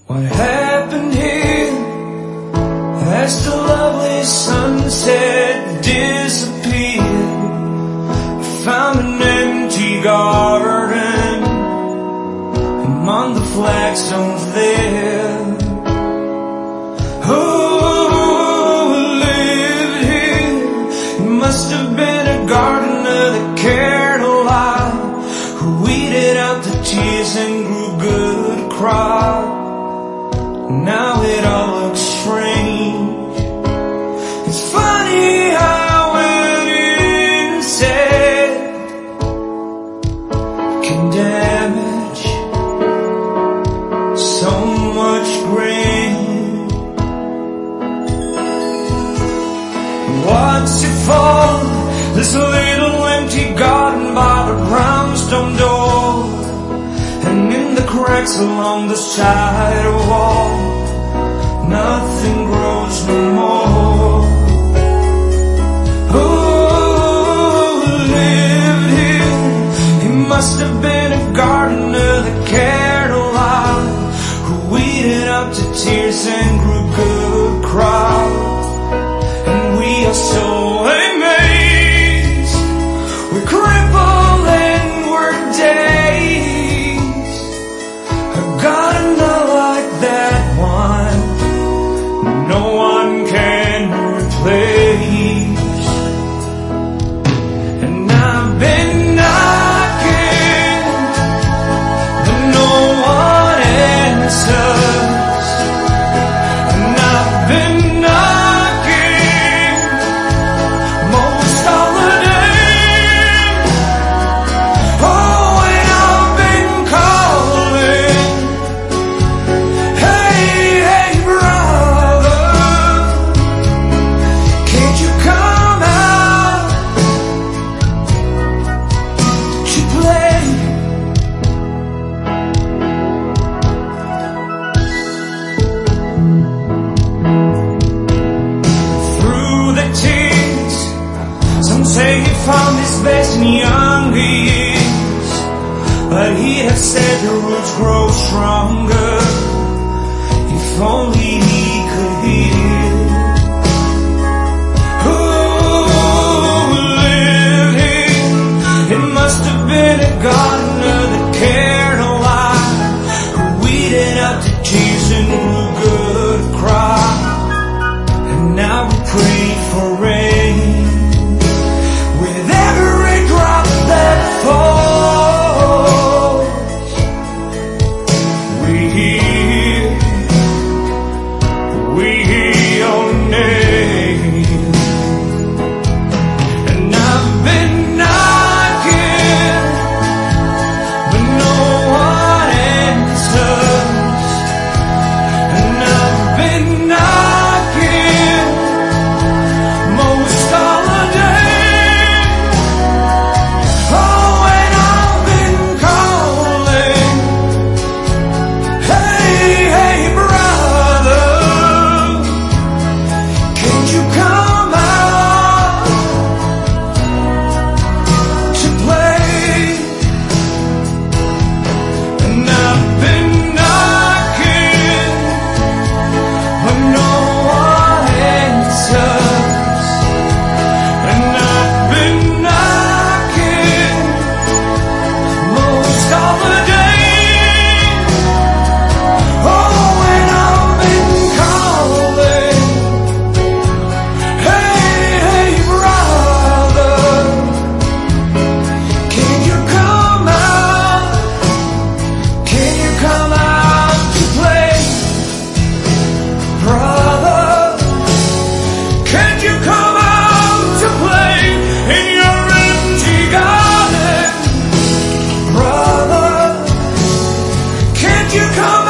What happened here as the lovely sunset disappeared? I found an empty garden among the flagstones there. Who lived here? It must have been a gardener that cared a lot, who weeded out the tears and grew good crops. Now it all looks strange. It's funny how an insect can damage so much grain. What's it for? This little empty garden by the brownstone door, and in the cracks along the side wall, nothing grows no more. Who lived here? He must have been a gardener that cared a lot, who weeded up the tears and grew good crops. And we are so amazed, we're crippled and we're dazed. A gardener like that one, no one can replace. And I've been knocking, but no one answers. And I've been knocking most all the day. Oh, and I've been calling, hey, hey, brother, can't you come out to play? Through the tears, some say he found his best in younger years, but he'd have said the roots grow stronger if only he could hear. Who lived here? It must have been a gardener that cared a lot, who weeded out the tears and grew good crop. And now we pray for rain with every drop that falls. We hear your name. And I've been knocking, but no one answers. And I've been knocking most all the day. Oh, and I've been calling, hey, hey, brother, can't you come out to play? And I've been knocking, but no one answers. And I've been knocking most all the day. Oh, and I've been calling, hey, hey, brother, can you come out? Can you come out to play? Brother, can you come out to play in your empty garden? Brother, can't you come